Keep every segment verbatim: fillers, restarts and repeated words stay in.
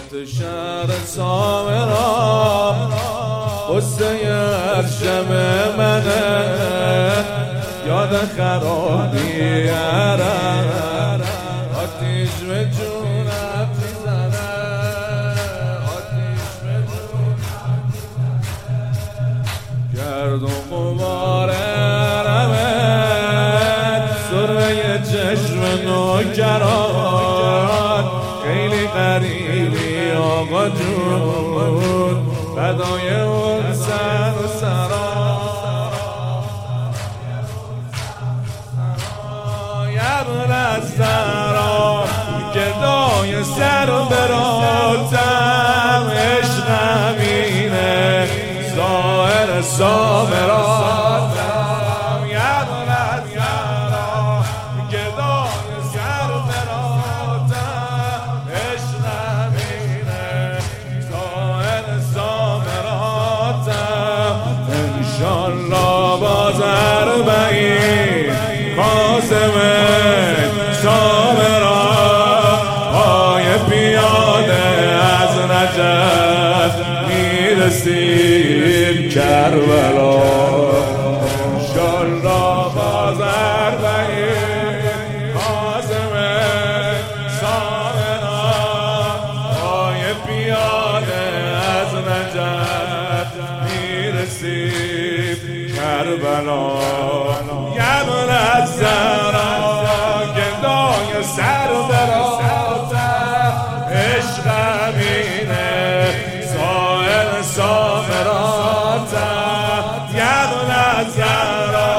وقت شهر سامرا قصه ارشم منه یاد خرابی عرب آتیش به جونم میزنه آتیش به جونم میزنه گرد و غبار عربت سرمه چشم نوکران خیلی قریبی آقا جون فدای اون سر و سرا یبن از سرا گدای سر براتم عشقمینه ظاهر سامراتم یبن از سرا گدای سر براتم عشقمینه ظاهر سامراتم انشالله باز اربعین قاسمه سامرا پای پیاده از نجف میرسیم کربلا انشالله باز اربعین قاسمه سامرا پای پیاده از نجف میرسیم کربلا یبن از زهرا گدای سر براتم عشقمینه سائل سامراتم یبن از زهرا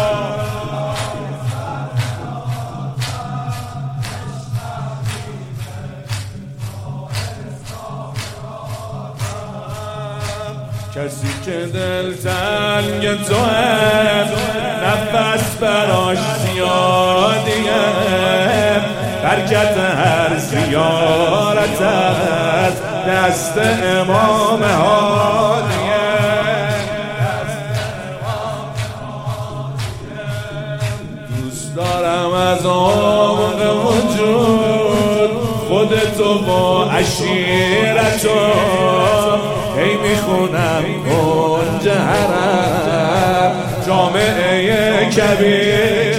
کسی که دل تنگ توه نفس براش زیادیه برکت هر زیارت از دست امام هادیه دوست دارم از عمق وجود خودتو با عشیرتو هی میخونم کنج حرم جامعه کبیر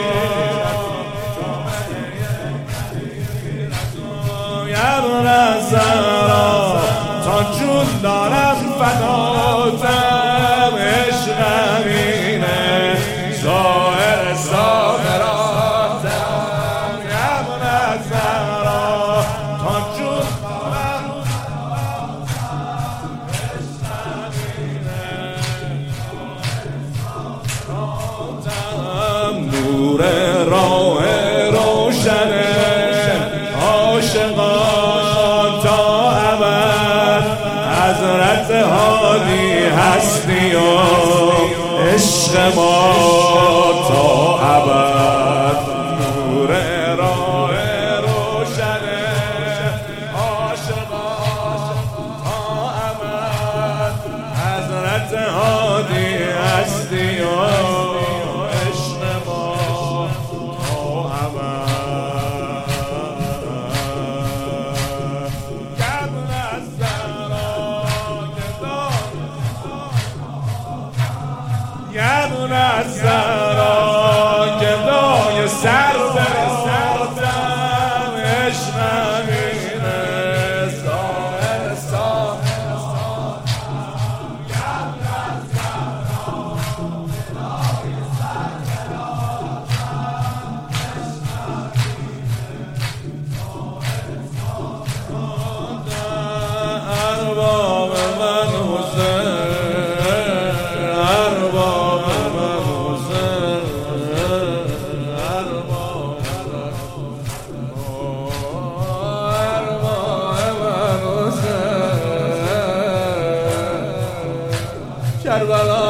یبن از زهرا تا جون دارم فداتم عشقمینه ظاهر سامراتم یبن از زهرا تا جون دارم نور راه روشنه عاشقان تا ابد حضرت هادی هستی و عشق ما تا ابد نور راه روشنه عاشقان تا ابد حضرت هادی هستی و یبن از زهرا گدای سر براتم عشقمینه ظاهر سامراتم یبن از زهرا گدای سر براتم عشقمینه ارباب من حسین ارباب کربلا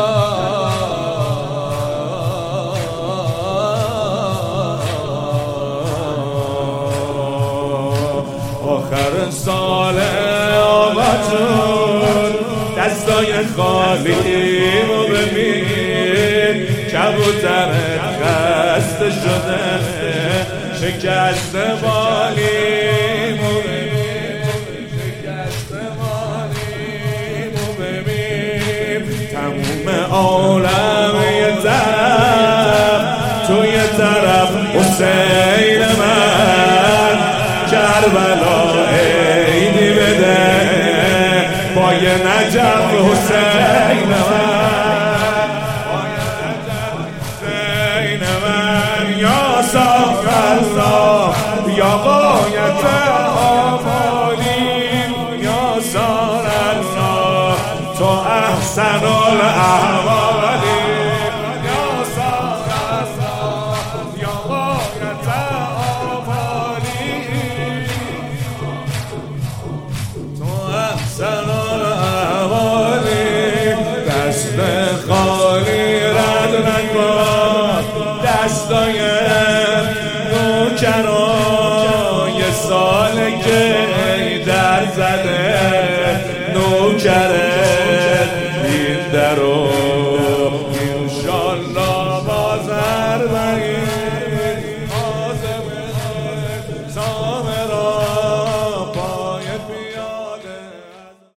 آخر سال آقا جون دستای خالیمو ببین کبوترت خسته شده شکست بالیمو ببین عالم یه طرف، تو یه طرف حسین من، کربلا عیدی بده با یه نجف حسین من، حسین من یا صاف الله یا غایت آمالی یا سار الله تو احسن الاحوالی یا سار الله یا غایت آمالی تو احسن الاحوالی دست خالی رد نکن دستای نوکرای سال که در زده نوکره این در و